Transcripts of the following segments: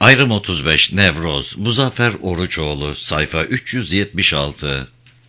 Ayrım 35 Nevroz Muzaffer Oruçoğlu sayfa 376.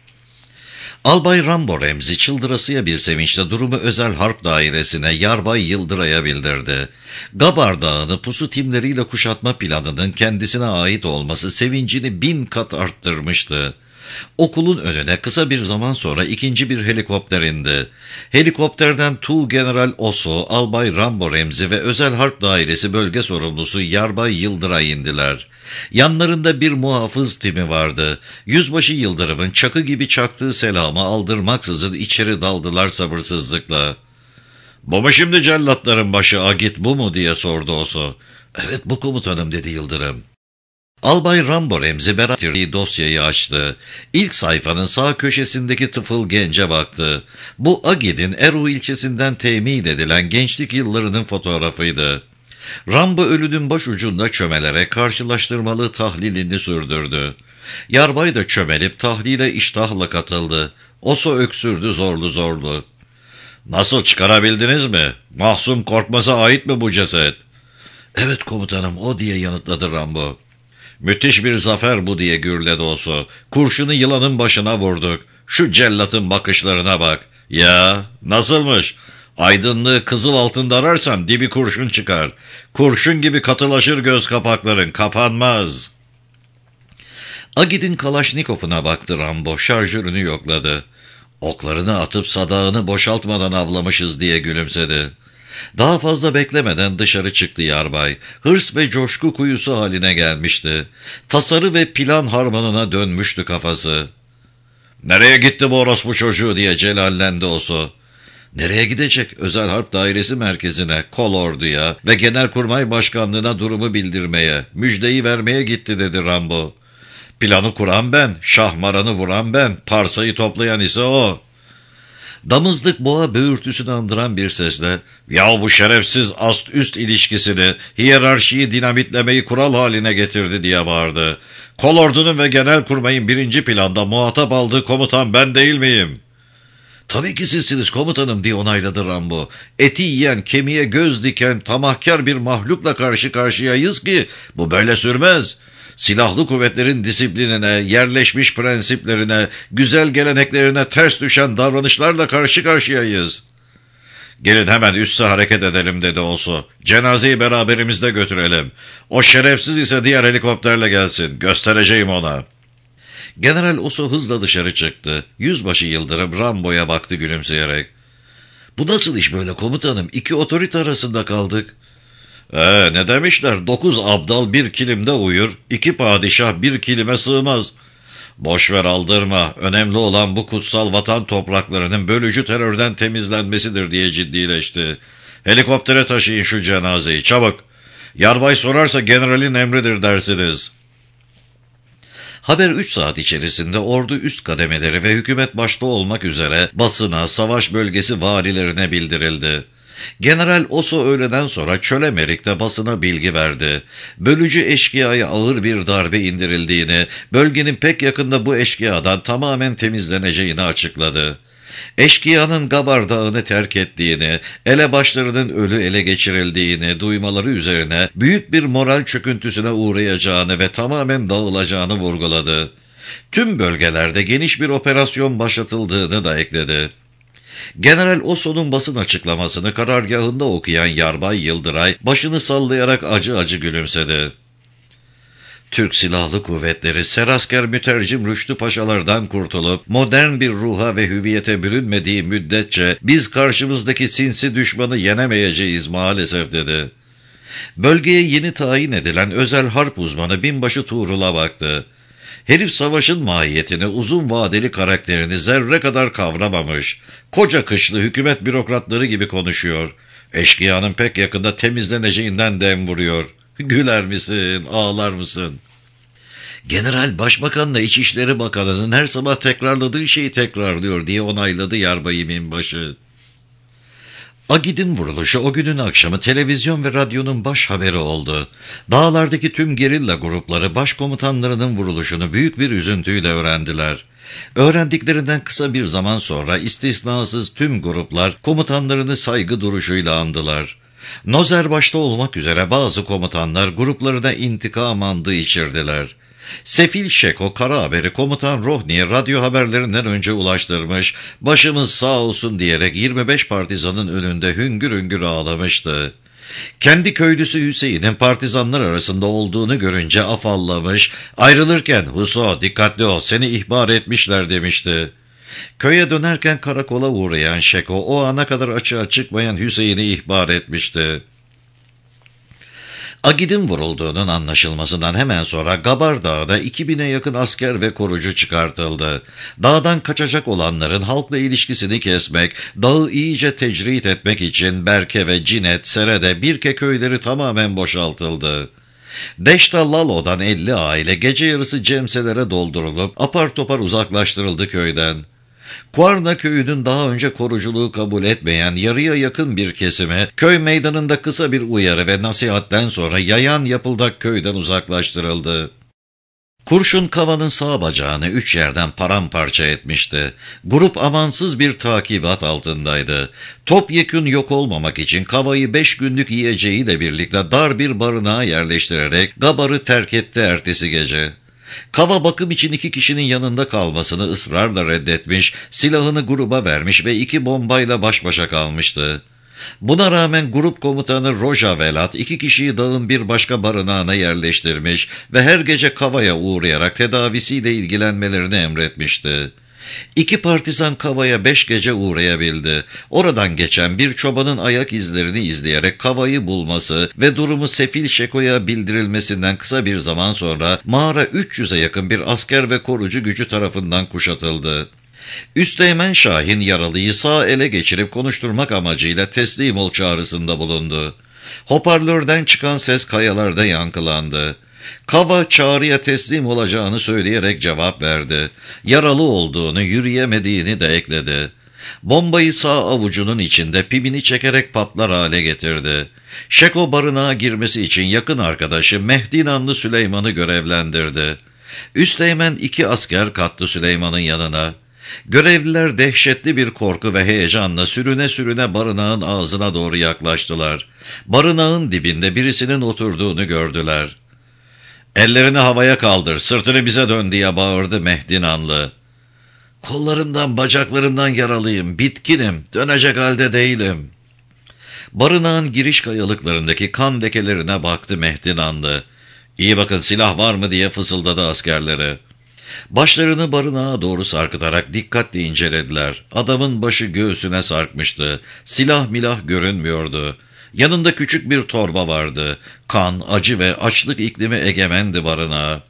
Albay Rambo Remzi çıldırasıya bir sevinçle durumu özel harp dairesine Yarbay Yıldıray'a bildirdi. Gabar Dağı'nı pusu timleriyle kuşatma planının kendisine ait olması sevincini 1000 kat arttırmıştı. Okulun önüne kısa bir zaman sonra ikinci bir helikopter indi. Helikopterden Tuğgeneral Oso, Albay Rambo Remzi ve Özel Harp Dairesi bölge sorumlusu Yarbay Yıldıray indiler. Yanlarında bir muhafız timi vardı. Yüzbaşı Yıldırım'ın çakı gibi çaktığı selamı aldırmaksızın içeri daldılar sabırsızlıkla. "Bu mu şimdi cellatların başı Agit, bu mu?" diye sordu Oso. "Evet bu komutanım," dedi Yıldırım. Albay Rambo Remzi beraberce dosyayı açtı. İlk sayfanın sağ köşesindeki tıfıl gence baktı. Bu Agid'in Eru ilçesinden temin edilen gençlik yıllarının fotoğrafıydı. Rambo ölünün başucunda çömelerek karşılaştırmalı tahlilini sürdürdü. Yarbay da çömelip tahlile iştahla katıldı. Oso öksürdü zorlu. "Nasıl, çıkarabildiniz mi? Mahzun Korkmaz'a ait mi bu ceset?" "Evet komutanım, o," diye yanıtladı Rambo. "Müthiş bir zafer bu," diye gürledi Oso. "Kurşunu yılanın başına vurduk. Şu cellatın bakışlarına bak. Ya, nasılmış? Aydınlığı kızıl altında ararsan dibi kurşun çıkar. Kurşun gibi katılaşır göz kapakların, kapanmaz." Agid'in Kalaşnikov'una baktı Rambo, şarjörünü yokladı. "Oklarını atıp sadağını boşaltmadan avlamışız," diye gülümsedi. Daha fazla beklemeden dışarı çıktı Yarbay. Hırs ve coşku kuyusu haline gelmişti. Tasarı ve plan harmanına dönmüştü kafası. "Nereye gitti bu orospu çocuğu?" diye celallendi Oso. "Nereye gidecek? Özel Harp Dairesi merkezine, Kolordu'ya ve Genelkurmay Başkanlığı'na durumu bildirmeye, müjdeyi vermeye gitti," dedi Rambo. "Planı kuran ben, şahmaranı vuran ben, parsayı toplayan ise o." Damızlık boğa böğürtüsünü andıran bir sesle, "Ya bu şerefsiz ast-üst ilişkisini, hiyerarşiyi dinamitlemeyi kural haline getirdi," diye bağırdı. "Kolordu'nun ve Genelkurmay'ın birinci planda muhatap aldığı komutan ben değil miyim?" "Tabii ki sizsiniz komutanım," diye onayladı Rambo. "Eti yiyen, kemiğe göz diken, tamahkar bir mahlukla karşı karşıyayız ki bu böyle sürmez. Silahlı kuvvetlerin disiplinine, yerleşmiş prensiplerine, güzel geleneklerine ters düşen davranışlarla karşı karşıyayız." "Gelin hemen üsse hareket edelim," dedi Oso. "Cenazeyi beraberimizde götürelim. O şerefsiz ise diğer helikopterle gelsin. Göstereceğim ona." General Oso hızla dışarı çıktı. Yüzbaşı Yıldırım Rambo'ya baktı gülümseyerek. "Bu nasıl iş böyle komutanım? İki otorite arasında kaldık." Ne demişler? 9 abdal bir kilimde uyur, 2 padişah bir kilime sığmaz. Boşver, aldırma. Önemli olan bu kutsal vatan topraklarının bölücü terörden temizlenmesidir," diye ciddileşti. "Helikoptere taşıyın şu cenazeyi, çabuk. Yarbay sorarsa generalin emridir dersiniz." Haber 3 saat içerisinde ordu üst kademeleri ve hükümet başta olmak üzere basına, savaş bölgesi valilerine bildirildi. General Oso öğleden sonra Çölemerik'te basına bilgi verdi. Bölücü eşkıyaya ağır bir darbe indirildiğini, bölgenin pek yakında bu eşkıyadan tamamen temizleneceğini açıkladı. Eşkıyanın Gabar Dağı'nı terk ettiğini, elebaşlarının ölü ele geçirildiğini duymaları üzerine büyük bir moral çöküntüsüne uğrayacağını ve tamamen dağılacağını vurguladı. Tüm bölgelerde geniş bir operasyon başlatıldığını da ekledi. General Oso'nun basın açıklamasını karargahında okuyan Yarbay Yıldıray başını sallayarak acı acı gülümsedi. "Türk Silahlı Kuvvetleri Serasker Mütercim Rüştü Paşalardan kurtulup modern bir ruha ve hüviyete bürünmediği müddetçe biz karşımızdaki sinsi düşmanı yenemeyeceğiz maalesef," dedi. Bölgeye yeni tayin edilen özel harp uzmanı binbaşı Tuğrul'a baktı. Herif savaşın mahiyetini, uzun vadeli karakterini zerre kadar kavramamış. Koca kışlı hükümet bürokratları gibi konuşuyor. Eşkıyanın pek yakında temizleneceğinden dem vuruyor. Güler misin, ağlar mısın? "General Başbakanla İçişleri Bakanı'nın her sabah tekrarladığı şeyi tekrarlıyor," diye onayladı Yarbayı binbaşı. Agid'in vuruluşu o günün akşamı televizyon ve radyonun baş haberi oldu. Dağlardaki tüm gerilla grupları başkomutanlarının vuruluşunu büyük bir üzüntüyle öğrendiler. Öğrendiklerinden kısa bir zaman sonra istisnasız tüm gruplar komutanlarını saygı duruşuyla andılar. Nozer başta olmak üzere bazı komutanlar gruplarına intikam andı içirdiler. Sefil Şeko kara haberi komutan Rohni'ye radyo haberlerinden önce ulaştırmış, başımız sağ olsun diyerek 25 partizanın önünde hüngür hüngür ağlamıştı. Kendi köylüsü Hüseyin'in partizanlar arasında olduğunu görünce afallamış, ayrılırken "Huso dikkatli ol, seni ihbar etmişler" demişti. Köye dönerken karakola uğrayan Şeko o ana kadar açığa çıkmayan Hüseyin'i ihbar etmişti. Agid'in vurulduğunun anlaşılmasından hemen sonra Gabar Dağı'da 2000'e yakın asker ve korucu çıkartıldı. Dağdan kaçacak olanların halkla ilişkisini kesmek, dağı iyice tecrit etmek için Berke ve Cinet, Serede, Birke köyleri tamamen boşaltıldı. Deşta Lalo'dan 50 aile gece yarısı cemselere doldurulup apar topar uzaklaştırıldı köyden. Kuarna köyünün daha önce koruculuğu kabul etmeyen yarıya yakın bir kesimi köy meydanında kısa bir uyarı ve nasihatten sonra yayan yapıldak köyden uzaklaştırıldı. Kurşun Kava'nın sağ bacağını 3 yerden paramparça etmişti. Grup amansız bir takibat altındaydı. Topyekün yok olmamak için Kava'yı 5 günlük yiyeceğiyle birlikte dar bir barınağa yerleştirerek Gabar'ı terk etti ertesi gece. Kava bakım için 2 kişinin yanında kalmasını ısrarla reddetmiş, silahını gruba vermiş ve 2 bombayla baş başa kalmıştı. Buna rağmen grup komutanı Roja Velat 2 kişiyi dağın bir başka barınağına yerleştirmiş ve her gece Kava'ya uğrayarak tedavisiyle ilgilenmelerini emretmişti. 2 partizan Kava'ya 5 gece uğrayabildi. Oradan geçen bir çobanın ayak izlerini izleyerek Kava'yı bulması ve durumu Sefil Şeko'ya bildirilmesinden kısa bir zaman sonra mağara 300'e yakın bir asker ve korucu gücü tarafından kuşatıldı. Üsteğmen Şahin yaralıyı sağ ele geçirip konuşturmak amacıyla teslim ol çağrısında bulundu. Hoparlörden çıkan ses kayalarda yankılandı. Kava çağrıya teslim olacağını söyleyerek cevap verdi. Yaralı olduğunu, yürüyemediğini de ekledi. Bombayı sağ avucunun içinde pimini çekerek patlar hale getirdi. Şeko barınağa girmesi için yakın arkadaşı Mehdi Nanlı Süleyman'ı görevlendirdi. Üsteğmen 2 asker kattı Süleyman'ın yanına. Görevliler dehşetli bir korku ve heyecanla sürüne sürüne barınağın ağzına doğru yaklaştılar. Barınağın dibinde birisinin oturduğunu gördüler. "Ellerini havaya kaldır, sırtını bize dön" diye bağırdı Mehdi Nanlı. "Kollarımdan, bacaklarımdan yaralıyım, bitkinim, dönecek halde değilim." Barınağın giriş kayalıklarındaki kan lekelerine baktı Mehdi Nanlı. "İyi bakın, silah var mı?" diye fısıldadı askerlere. Başlarını barınağa doğru sarkıtarak dikkatle incelediler. Adamın başı göğsüne sarkmıştı. Silah milah görünmüyordu. Yanında küçük bir torba vardı. Kan, acı ve açlık iklimi egemendi barınağa.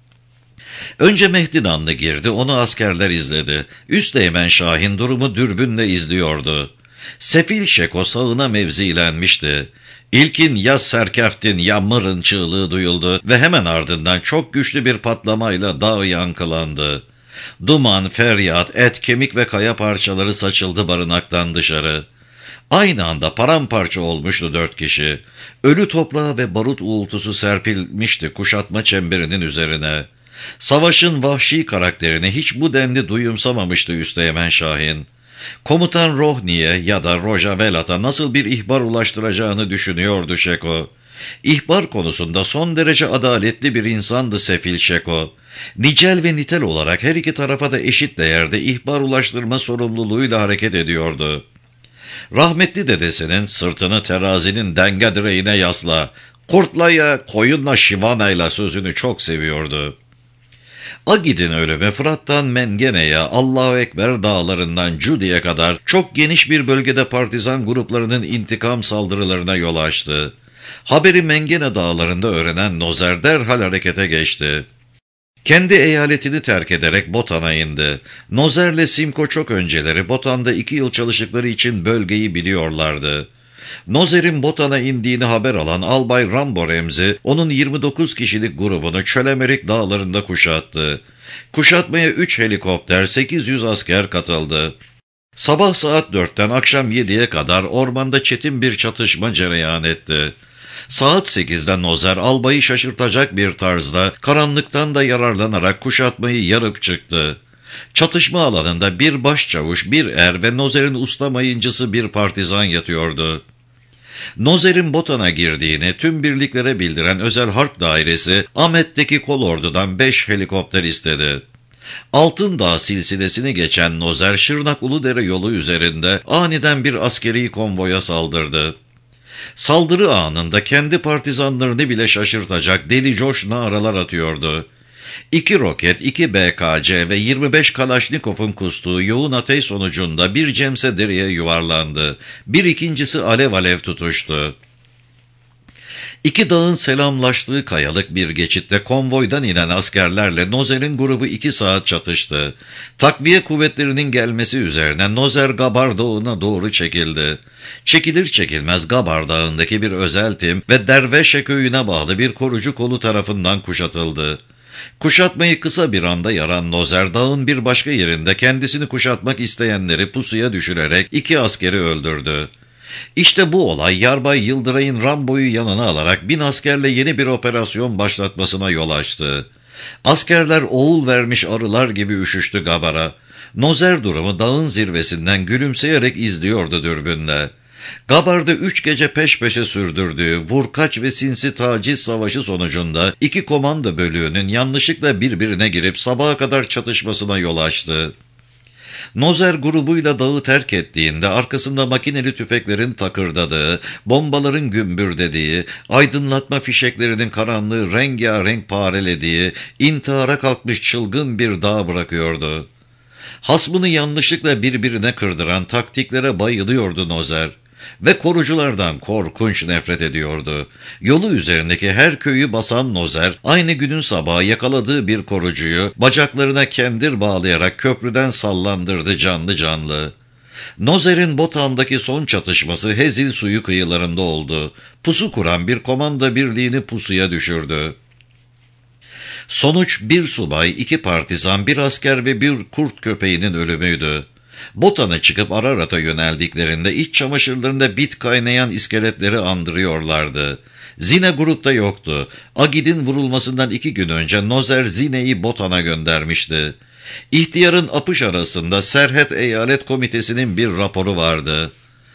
Önce Mehdi Nanlı girdi, onu askerler izledi. Üsteğmen Şahin durumu dürbünle izliyordu. Sefil Şeko sağına mevzilenmişti. İlkin ya serkeftin ya mırın çığlığı duyuldu ve hemen ardından çok güçlü bir patlamayla dağ yankılandı. Duman, feryat, et, kemik ve kaya parçaları saçıldı barınaktan dışarı. Aynı anda paramparça olmuştu 4 kişi. Ölü toprağı ve barut uğultusu serpilmişti kuşatma çemberinin üzerine. Savaşın vahşi karakterini hiç bu denli duyumsamamıştı Üsteğmen Şahin. Komutan Rohni'ye ya da Roja Velat'a nasıl bir ihbar ulaştıracağını düşünüyordu Şeko. İhbar konusunda son derece adaletli bir insandı Sefil Şeko. Nicel ve nitel olarak her iki tarafa da eşit değerde ihbar ulaştırma sorumluluğuyla hareket ediyordu. Rahmetli dedesinin "sırtını terazinin denge direğine yasla, kurtla koyunla şivanayla" sözünü çok seviyordu. Agid'in ölümü Fırat'tan Mengene'ye, Allahu Ekber dağlarından Cudi'ye kadar çok geniş bir bölgede partizan gruplarının intikam saldırılarına yol açtı. Haberi Mengene dağlarında öğrenen Nozer derhal harekete geçti. Kendi eyaletini terk ederek Botan'a indi. Nozer'le Simko çok önceleri Botan'da 2 yıl çalıştıkları için bölgeyi biliyorlardı. Nozer'in Botan'a indiğini haber alan Albay Rambo Remzi, onun 29 kişilik grubunu Çölemerik dağlarında kuşattı. Kuşatmaya 3 helikopter, 800 asker katıldı. Sabah saat 4'ten akşam 7'ye kadar ormanda çetin bir çatışma cereyan etti. Saat 8'de Nozer albayı şaşırtacak bir tarzda karanlıktan da yararlanarak kuşatmayı yarıp çıktı. Çatışma alanında bir başçavuş, bir er ve Nozer'in usta mayıncısı bir partizan yatıyordu. Nozer'in Botan'a girdiğini tüm birliklere bildiren Özel Harp Dairesi, Ahmet'teki kolordudan 5 helikopter istedi. Altındağ silsilesini geçen Nozer, Şırnak-Uludere yolu üzerinde aniden bir askeri konvoya saldırdı. Saldırı anında kendi partizanlarını bile şaşırtacak deli coş naralar atıyordu. 2 roket, 2 BKC ve 25 Kalaşnikov'un kustuğu yoğun ateş sonucunda bir cemse dereye yuvarlandı. Bir ikincisi alev alev tutuştu. İki dağın selamlaştığı kayalık bir geçitte konvoydan inen askerlerle Nozer'in grubu 2 saat çatıştı. Takviye kuvvetlerinin gelmesi üzerine Nozer Gabar Dağı'na doğru çekildi. Çekilir çekilmez Gabar Dağı'ndaki bir özel tim ve Derveşe köyüne bağlı bir korucu kolu tarafından kuşatıldı. Kuşatmayı kısa bir anda yaran Nozer, dağın bir başka yerinde kendisini kuşatmak isteyenleri pusuya düşürerek 2 askeri öldürdü. İşte bu olay Yarbay Yıldıray'ın Rambo'yu yanına alarak 1000 askerle yeni bir operasyon başlatmasına yol açtı. Askerler oğul vermiş arılar gibi üşüştü Gabar'a. Nozer durumu dağın zirvesinden gülümseyerek izliyordu dürbünle. Gabar'da 3 gece peş peşe sürdürdüğü vurkaç ve sinsi taciz savaşı sonucunda 2 komando bölüğünün yanlışlıkla birbirine girip sabaha kadar çatışmasına yol açtı. Nozer grubuyla dağı terk ettiğinde arkasında makineli tüfeklerin takırdadığı, bombaların gümbürdediği, aydınlatma fişeklerinin karanlığı rengarenk parelediği, intihara kalkmış çılgın bir dağ bırakıyordu. Hasmını yanlışlıkla birbirine kırdıran taktiklere bayılıyordu Nozer. Ve koruculardan korkunç nefret ediyordu. Yolu üzerindeki her köyü basan Nozer, aynı günün sabahı yakaladığı bir korucuyu bacaklarına kendir bağlayarak köprüden sallandırdı canlı canlı. Nozer'in Botan'daki son çatışması Hezil suyu kıyılarında oldu. Pusu kuran bir komando birliğini pusuya düşürdü. Sonuç 1 subay, 2 partizan, 1 asker ve 1 kurt köpeğinin ölümüydü. Botan'a çıkıp Ararat'a yöneldiklerinde iç çamaşırlarında bit kaynayan iskeletleri andırıyorlardı. Zine grupta yoktu. Agid'in vurulmasından 2 gün önce Nozer Zine'yi Botan'a göndermişti. İhtiyarın apış arasında Serhet Eyalet Komitesi'nin bir raporu vardı.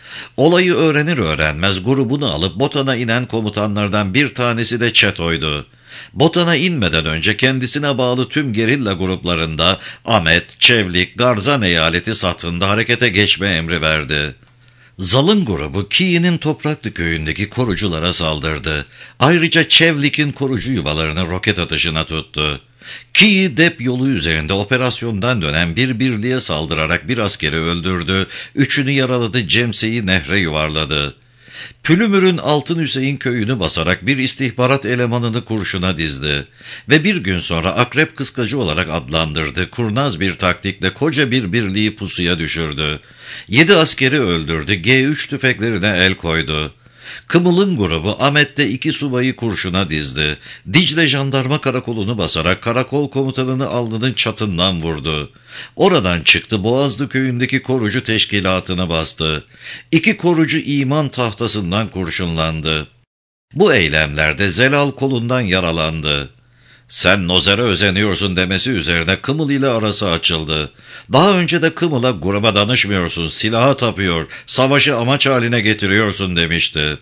Olayı öğrenir öğrenmez grubunu alıp Botan'a inen komutanlardan bir tanesi de Çeto'ydu. Botan'a inmeden önce kendisine bağlı tüm gerilla gruplarında Ahmet, Çevlik, Garzan eyaleti sathında harekete geçme emri verdi. Zalın grubu Kiyi'nin Topraklı köyündeki koruculara saldırdı. Ayrıca Çevlik'in korucu yuvalarını roket atışına tuttu. Kiyi Dep yolu üzerinde operasyondan dönen bir birliğe saldırarak 1 askeri öldürdü, 3'ünü yaraladı, Cemse'yi nehre yuvarladı. Pülümür'ün Altın Hüseyin köyünü basarak bir istihbarat elemanını kurşuna dizdi ve bir gün sonra Akrep Kıskacı olarak adlandırdı. Kurnaz bir taktikle koca bir birliği pusuya düşürdü. 7 askeri öldürdü, G3 tüfeklerine el koydu. Kımıl'ın grubu Ahmet'te 2 subayı kurşuna dizdi. Dicle Jandarma Karakolu'nu basarak karakol komutanını alnının çatından vurdu. Oradan çıktı, Boğazlı köyündeki korucu teşkilatını bastı. 2 korucu iman tahtasından kurşunlandı. Bu eylemlerde Zelal kolundan yaralandı. "Sen Nozer'e özeniyorsun" demesi üzerine Kımıl ile arası açıldı. Daha önce de Kımıl'a "gruba danışmıyorsun, silaha tapıyor, savaşı amaç haline getiriyorsun" demişti.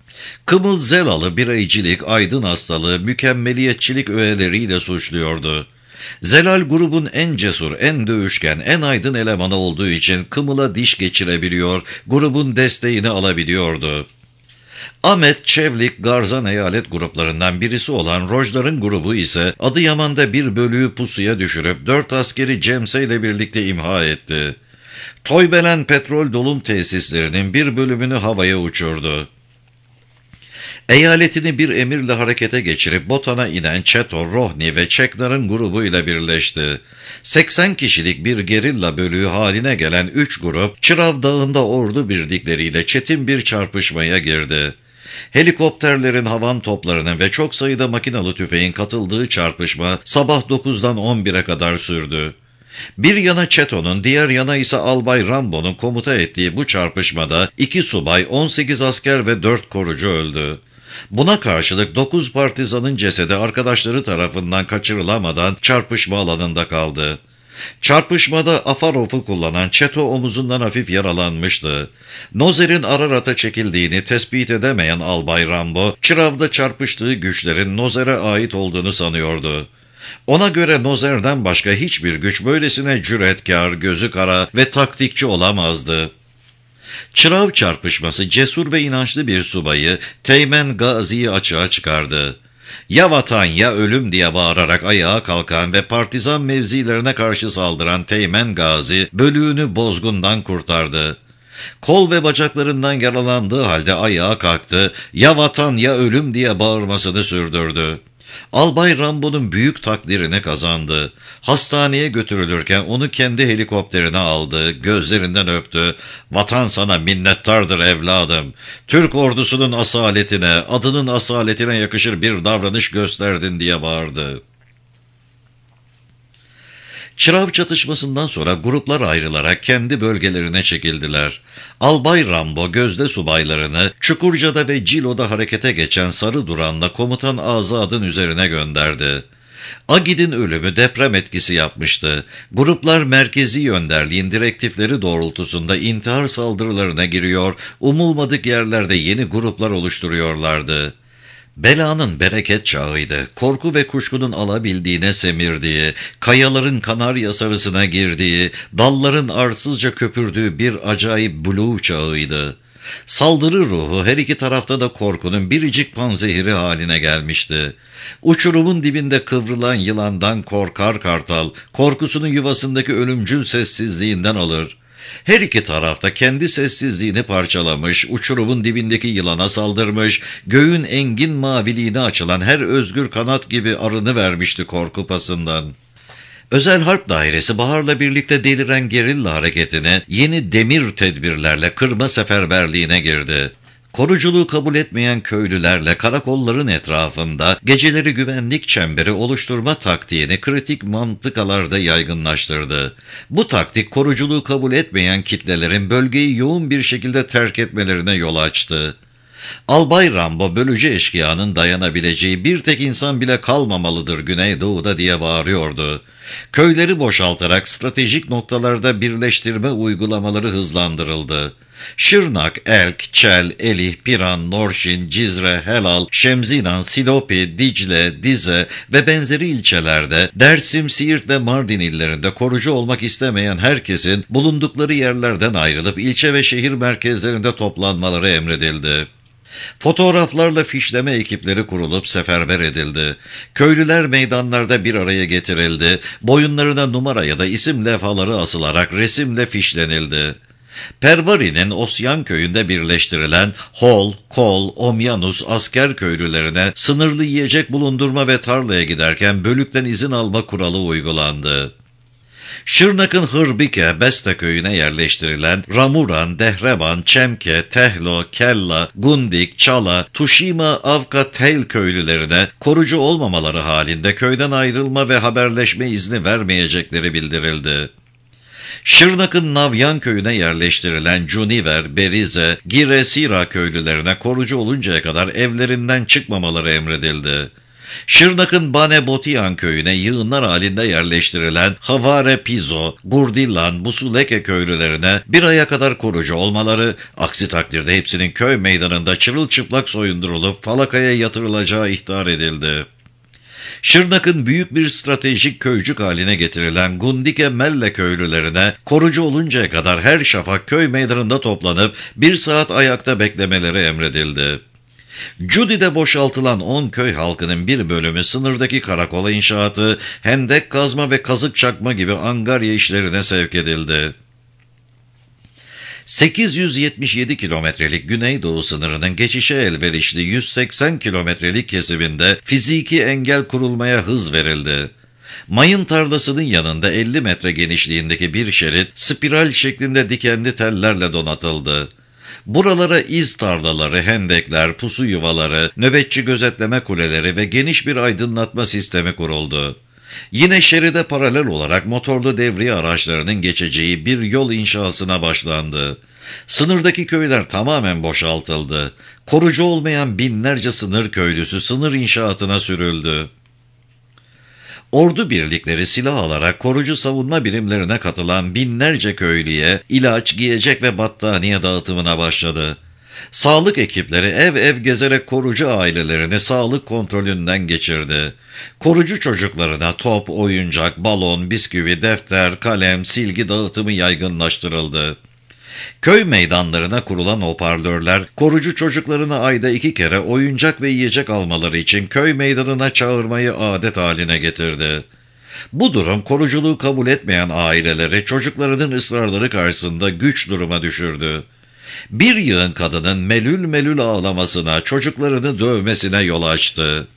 Kımıl Zelal'ı bireycilik, aydın hastalığı, mükemmeliyetçilik öğeleriyle suçluyordu. Zelal grubun en cesur, en dövüşken, en aydın elemanı olduğu için Kımıl'a diş geçirebiliyor, grubun desteğini alabiliyordu. Ahmet, Çevlik, Garzan eyalet gruplarından birisi olan Rojdar'ın grubu ise Adıyaman'da bir bölüğü pusuya düşürüp 4 askeri Cemse ile birlikte imha etti. Toybelen petrol dolum tesislerinin bir bölümünü havaya uçurdu. Eyaletini bir emirle harekete geçirip Botan'a inen Çeto, Rohni ve Çeknar'ın grubuyla birleşti. 80 kişilik bir gerilla bölüğü haline gelen 3 grup, Çırav Dağı'nda ordu birlikleriyle çetin bir çarpışmaya girdi. Helikopterlerin, havan toplarının ve çok sayıda makinalı tüfeğin katıldığı çarpışma sabah 9'dan 11'e kadar sürdü. Bir yana Çeto'nun, diğer yana ise Albay Rambo'nun komuta ettiği bu çarpışmada 2 subay, 18 asker ve 4 korucu öldü. Buna karşılık 9 partizanın cesedi arkadaşları tarafından kaçırılamadan çarpışma alanında kaldı. Çarpışmada Afarov'u kullanan Çeto omuzundan hafif yaralanmıştı. Nozer'in Ararat'a çekildiğini tespit edemeyen Albay Rambo, Çırav'da çarpıştığı güçlerin Nozer'e ait olduğunu sanıyordu. Ona göre Nozer'den başka hiçbir güç böylesine cüretkar, gözü kara ve taktikçi olamazdı. Çırav çarpışması cesur ve inançlı bir subayı Teğmen Gazi'yi açığa çıkardı. Ya vatan ya ölüm diye bağırarak ayağa kalkan ve partizan mevzilerine karşı saldıran Teğmen Gazi bölüğünü bozgundan kurtardı. Kol ve bacaklarından yaralandığı halde ayağa kalktı, ya vatan ya ölüm diye bağırmasını sürdürdü. Albay Rambo'nun büyük takdirini kazandı. Hastaneye götürülürken onu kendi helikopterine aldı, gözlerinden öptü. "Vatan sana minnettardır evladım. Türk ordusunun asaletine, adının asaletine yakışır bir davranış gösterdin" diye bağırdı. Çırav çatışmasından sonra gruplar ayrılarak kendi bölgelerine çekildiler. Albay Rambo gözde subaylarını Çukurca'da ve Cilo'da harekete geçen Sarı Duran'la komutan Azad'ın üzerine gönderdi. Agid'in ölümü deprem etkisi yapmıştı. Gruplar merkezi önderliğin direktifleri doğrultusunda intihar saldırılarına giriyor, umulmadık yerlerde yeni gruplar oluşturuyorlardı. Belanın bereket çağıydı. Korku ve kuşkunun alabildiğine semirdiği, kayaların kanarya sarısına girdiği, dalların arsızca köpürdüğü bir acayip blue çağıydı. Saldırı ruhu her iki tarafta da korkunun biricik panzehiri haline gelmişti. Uçurumun dibinde kıvrılan yılandan korkar kartal, korkusunu yuvasındaki ölümcül sessizliğinden alır. Her iki tarafta kendi sessizliğini parçalamış, uçurumun dibindeki yılana saldırmış, göğün engin maviliğine açılan her özgür kanat gibi arınıvermişti korku pasından. Özel Harp Dairesi baharla birlikte deliren gerilla hareketine yeni demir tedbirlerle kırma seferberliğine girdi. Koruculuğu kabul etmeyen köylülerle karakolların etrafında geceleri güvenlik çemberi oluşturma taktiğini kritik mantıkalarda yaygınlaştırdı. Bu taktik koruculuğu kabul etmeyen kitlelerin bölgeyi yoğun bir şekilde terk etmelerine yol açtı. Albay Rambo bölücü eşkıyanın dayanabileceği bir tek insan bile kalmamalıdır Güneydoğu'da diye bağırıyordu. Köyleri boşaltarak stratejik noktalarda birleştirme uygulamaları hızlandırıldı. Şırnak, Elk, Çel, Elih, Piran, Norşin, Cizre, Helal, Şemzinan, Silopi, Dicle, Dize ve benzeri ilçelerde, Dersim, Siirt ve Mardin illerinde korucu olmak istemeyen herkesin bulundukları yerlerden ayrılıp ilçe ve şehir merkezlerinde toplanmaları emredildi. Fotoğraflarla fişleme ekipleri kurulup seferber edildi. Köylüler meydanlarda bir araya getirildi. Boyunlarına numara ya da isim levhaları asılarak resimle fişlenildi. Pervari'nin Osyan köyünde birleştirilen Hol, Kol, Omyanus asker köylülerine sınırlı yiyecek bulundurma ve tarlaya giderken bölükten izin alma kuralı uygulandı. Şırnak'ın Hırbike, Beste köyüne yerleştirilen Ramuran, Dehreban, Çemke, Tehlo, Kella, Gundik, Çala, Tuşima, Avka, Tel köylülerine korucu olmamaları halinde köyden ayrılma ve haberleşme izni vermeyecekleri bildirildi. Şırnak'ın Navyan köyüne yerleştirilen Cuniver, Berize, Gire, Sira köylülerine korucu oluncaya kadar evlerinden çıkmamaları emredildi. Şırnak'ın Banebotiyan köyüne yığınlar halinde yerleştirilen Havare Pizo, Gurdilan, Musuleke köylülerine bir aya kadar korucu olmaları, aksi takdirde hepsinin köy meydanında çırılçıplak soyundurulup falakaya yatırılacağı ihtar edildi. Şırnak'ın büyük bir stratejik köycük haline getirilen Gundike Melle köylülerine korucu oluncaya kadar her şafak köy meydanında toplanıp 1 saat ayakta beklemeleri emredildi. Cudi'de boşaltılan 10 köy halkının bir bölümü sınırdaki karakola inşaatı, hendek kazma ve kazık çakma gibi angarya işlerine sevk edildi. 877 kilometrelik Güneydoğu sınırının geçişe elverişli 180 kilometrelik kesiminde fiziki engel kurulmaya hız verildi. Mayın tarlasının yanında 50 metre genişliğindeki bir şerit spiral şeklinde dikenli tellerle donatıldı. Buralara iz tarlaları, hendekler, pusu yuvaları, nöbetçi gözetleme kuleleri ve geniş bir aydınlatma sistemi kuruldu. Yine şeride paralel olarak motorlu devriye araçlarının geçeceği bir yol inşasına başlandı. Sınırdaki köyler tamamen boşaltıldı. Korucu olmayan binlerce sınır köylüsü sınır inşaatına sürüldü. Ordu birlikleri silah alarak korucu savunma birimlerine katılan binlerce köylüye ilaç, giyecek ve battaniye dağıtımına başladı. Sağlık ekipleri ev ev gezerek korucu ailelerini sağlık kontrolünden geçirdi. Korucu çocuklarına top, oyuncak, balon, bisküvi, defter, kalem, silgi dağıtımı yaygınlaştırıldı. Köy meydanlarına kurulan hoparlörler, korucu çocuklarını ayda 2 kere oyuncak ve yiyecek almaları için köy meydanına çağırmayı adet haline getirdi. Bu durum koruculuğu kabul etmeyen aileleri çocuklarının ısrarları karşısında güç duruma düşürdü. Bir yığın kadının melül melül ağlamasına, çocuklarını dövmesine yol açtı.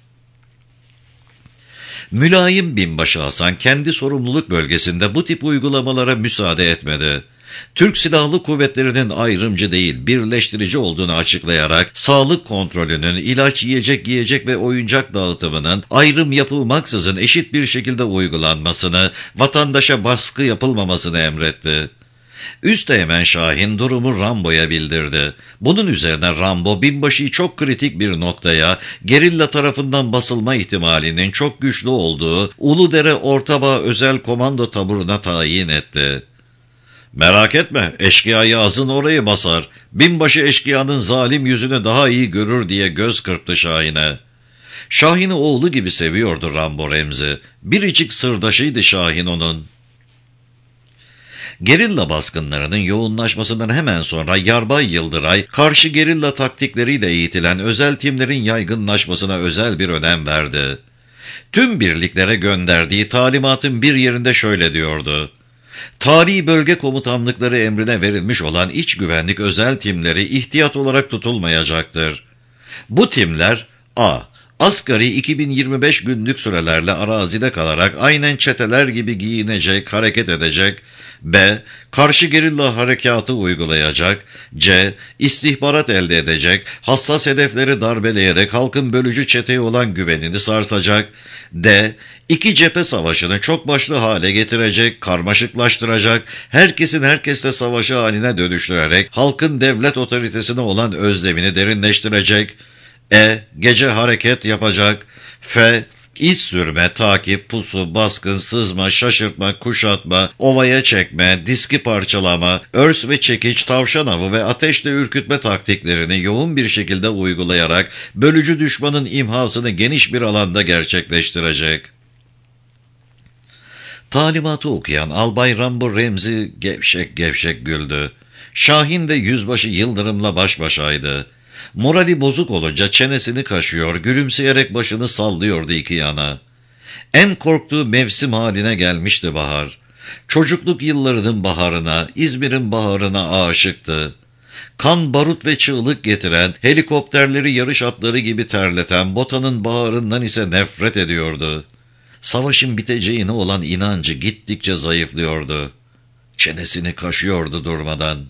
Mülayim Binbaşı Hasan kendi sorumluluk bölgesinde bu tip uygulamalara müsaade etmedi. Türk Silahlı Kuvvetleri'nin ayrımcı değil, birleştirici olduğunu açıklayarak sağlık kontrolünün, ilaç, yiyecek, giyecek ve oyuncak dağıtımının ayrım yapılmaksızın eşit bir şekilde uygulanmasını, vatandaşa baskı yapılmamasını emretti. Üsteğmen Şahin durumu Rambo'ya bildirdi. Bunun üzerine Rambo, binbaşıyı çok kritik bir noktaya, gerilla tarafından basılma ihtimalinin çok güçlü olduğu Uludere Ortabağ Özel Komando Taburu'na tayin etti. "Merak etme, eşkıyayı azın orayı basar. Binbaşı eşkıyanın zalim yüzünü daha iyi görür" diye göz kırptı Şahin'e. Şahin'i oğlu gibi seviyordu Rambo Remzi. Biricik sırdaşıydı Şahin onun. Gerilla baskınlarının yoğunlaşmasından hemen sonra Yarbay Yıldıray, karşı gerilla taktikleriyle eğitilen özel timlerin yaygınlaşmasına özel bir önem verdi. Tüm birliklere gönderdiği talimatın bir yerinde şöyle diyordu: "Tarihi bölge komutanlıkları emrine verilmiş olan iç güvenlik özel timleri ihtiyat olarak tutulmayacaktır. Bu timler a. Asgari 2025 günlük sürelerle arazide kalarak aynen çeteler gibi giyinecek, hareket edecek. B. Karşı gerilla harekatı uygulayacak. C. İstihbarat elde edecek, hassas hedefleri darbeleyerek halkın bölücü çeteye olan güvenini sarsacak. D. İki cephe savaşını çok başlı hale getirecek, karmaşıklaştıracak, herkesin herkesle savaşı haline dönüştürerek halkın devlet otoritesine olan özlemini derinleştirecek. E. Gece hareket yapacak. F. İz sürme, takip, pusu, baskın, sızma, şaşırtma, kuşatma, ovaya çekme, diski parçalama, örs ve çekiç, tavşan avı ve ateşle ürkütme taktiklerini yoğun bir şekilde uygulayarak bölücü düşmanın imhasını geniş bir alanda gerçekleştirecek." Talimatı okuyan Albay Rambo Remzi gevşek gevşek güldü. Şahin ve Yüzbaşı Yıldırım'la baş başaydı. Morali bozuk olunca çenesini kaşıyor, gülümseyerek başını sallıyordu iki yana. En korktuğu mevsim haline gelmişti bahar. Çocukluk yıllarının baharına, İzmir'in baharına aşıktı. Kan, barut ve çığlık getiren, helikopterleri yarış atları gibi terleten Bota'nın baharından ise nefret ediyordu. Savaşın biteceğine olan inancı gittikçe zayıflıyordu. Çenesini kaşıyordu durmadan.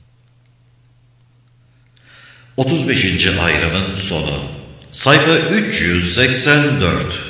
35. ayrımın sonu. Sayfa 384.